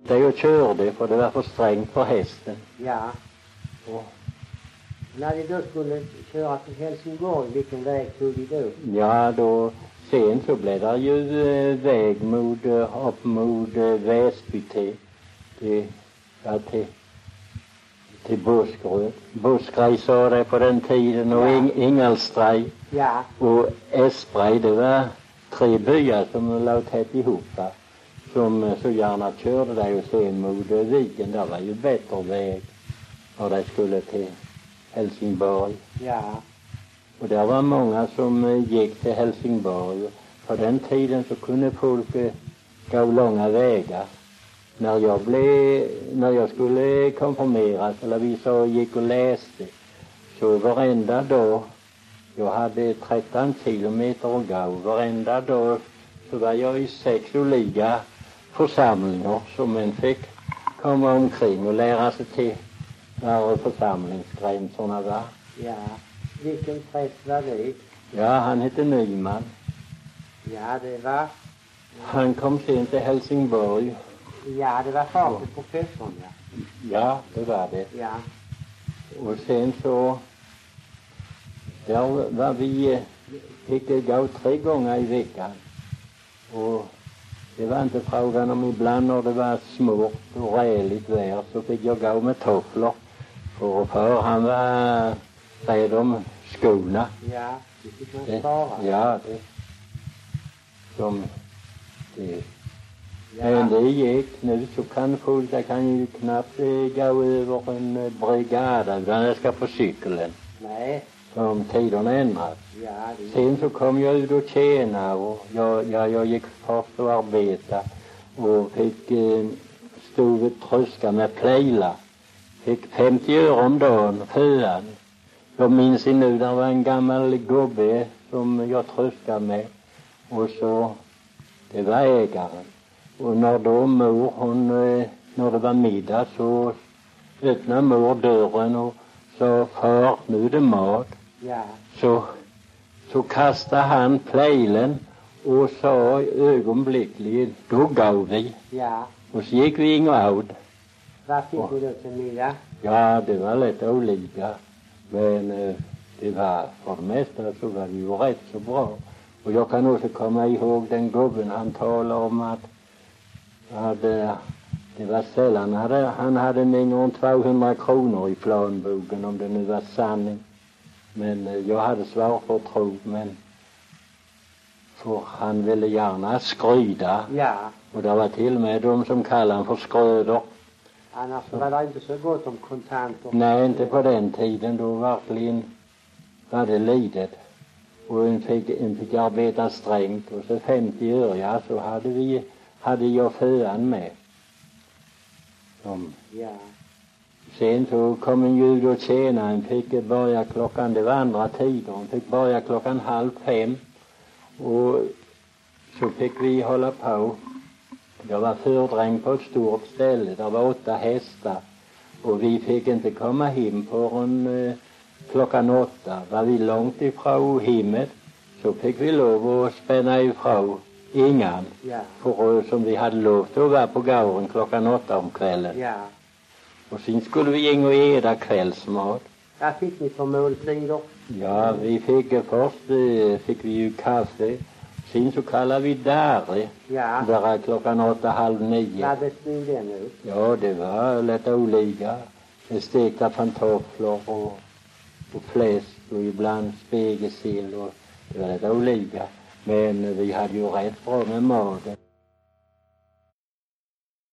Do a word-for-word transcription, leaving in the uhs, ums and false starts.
Det jag körde för det var för strängt för hästen. Ja. Och, när vi då skulle köra till Helsingborg, vilken väg tog vi då? Ja, då sen så blev det ju eh, väg mot, eh, upp mot eh, Väsby till, till, ja, till, till Buskerud. Buskerud sa det på den tiden och Ja. Ing, Ingelstrej Ja. och Esprej, det var tre byar som låg tätt ihop, va? Som eh, så gärna körde det och sen mot eh, Viken, där var ju bättre väg när det skulle till Helsingborg. Ja. Och det var många som eh, gick till Helsingborg. På den tiden så kunde folk eh, gå långa vägar. När jag blev, när jag skulle konfirmeras, eller vi så gick och läste, så varenda dag, jag hade tretton kilometer att gå, varenda dag så var jag i sex olika församlingar som en fick komma omkring och lära sig till var församlingsgränserna var. Ja. Vilken präst var det? Ja, han hette Nyman. Ja, det var... Han kom sen till Helsingborg. Ja, det var far till professorn, ja. Ja, det var det. Ja. Och sen så, där var vi, fick det gå tre gånger i veckan. Och det var inte frågan om ibland när det var smort och räligt väder så fick jag gå med tofflor. För för han var rädd om skorna. Ja, det fick man Det, spara. ja, det, som det. Ja. Men det gick. Nu så kan folk, det kan ju knappt eh, gå över en eh, brigada utan det ska på cykeln. Nej. Som tiderna ändras. Ja, det... Sen så kom jag ut och tjäna och jag, jag, jag gick först och arbeta och fick eh, stå vid tröska med plejla. Fick femtio öre om dagen födan. Jag minns nu, där var en gammal gubbe som jag tröskade med och så, det var ägaren. Och när då mor, hon, eh, när det var middag så öppnade mor dörren och sa, far, nu är det mat. Ja. Så, så kastade han plejlen och sa ögonblickligen, då gav vi. Ja. Och så gick vi in och out. Vad fick du då till middag? Ja, det var lite olika. Men eh, det var, för det mesta så var det ju rätt så bra. Och jag kan också komma ihåg den gubben, han talade om att hade, det var sällan hade, han hade mer än tvåhundra kronor i planboken, om det nu var sanning. Men eh, jag hade svårt för att tro, men för han ville gärna skryda. Ja. Och det var till och med de som kallade han för skröder. Annars var det inte så gott om kontanter. Nej, inte på den tiden. Då verkligen var det lidet. Och en fick, en fick arbeta strängt. Och så femtio öre, ja, så hade vi, hade jag födan med. Som. Ja. Sen så kom en ljud och tjäna. En fick börja klockan, det var andra tider. En fick börja klockan halv fem. Och så fick vi hålla på. Jag var fördräng på ett stort ställe. Det var åtta hästar. Och vi fick inte komma hem förrän eh, klockan åtta. Var vi långt ifrån hemmet så fick vi lov att spänna ifrån ingan. Ja. För eh, som vi hade lovat att vara på gården klockan åtta om kvällen. Ja. Och sen skulle vi in och äta kvällsmat. Vad fick ni för måltider? Ja, vi fick eh, först eh, fick vi ju kaffe. Sen så kallar vi dare. Ja. Där klockan åtta, halv nio. Vad bestod den ut? Ja, det var lite olika. Stekta pantofflor och, och fläsk och ibland spegesill och det var lite olika. Men vi hade ju rätt bra med maten.